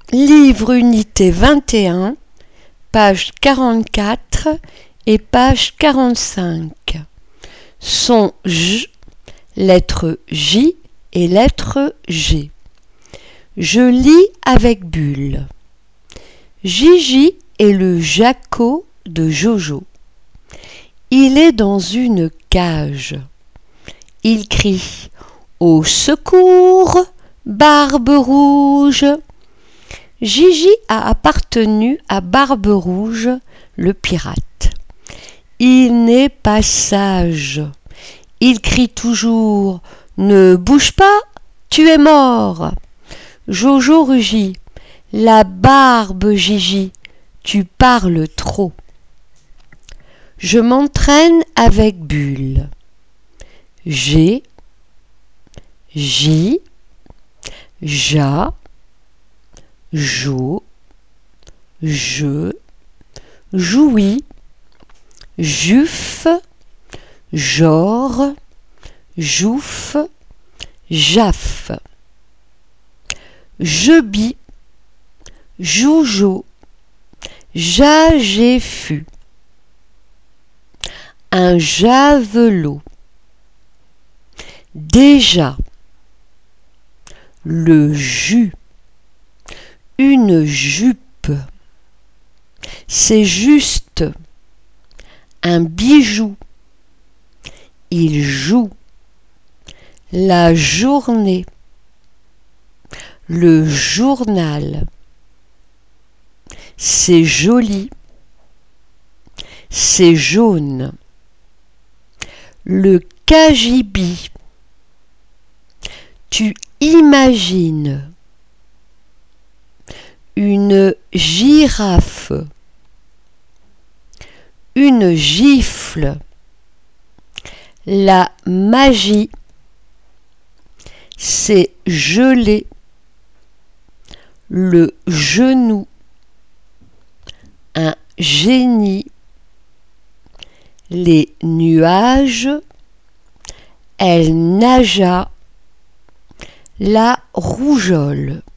Livre unité 21, page 44 et page 45. Son J, lettre J et lettre G. Je lis avec Bulle. Gigi est le Jaco de Jojo. Il est dans une cage. Il crie « Au secours, Barbe Rouge !» Gigi a appartenu à Barbe Rouge, le pirate. Il n'est pas sage. Il crie toujours « Ne bouge pas, tu es mort !» Jojo rugit « La barbe, Gigi, tu parles trop !» Je m'entraîne avec Bulle. G, J, Ja, Jo, Je, Jouis, Juf, Jor, Jouf, Jaf. Jebi, Joujo, Jagéfu. Un javelot. Déjà. Le jus. Une jupe. C'est juste. Un bijou. Il joue. La journée. Le journal. C'est joli. C'est jaune. Le cagibi. Tu imagines. Une girafe. Une gifle. La magie. C'est gelé. Le genou. Un génie. Les nuages. Elle nagea. La rougeole.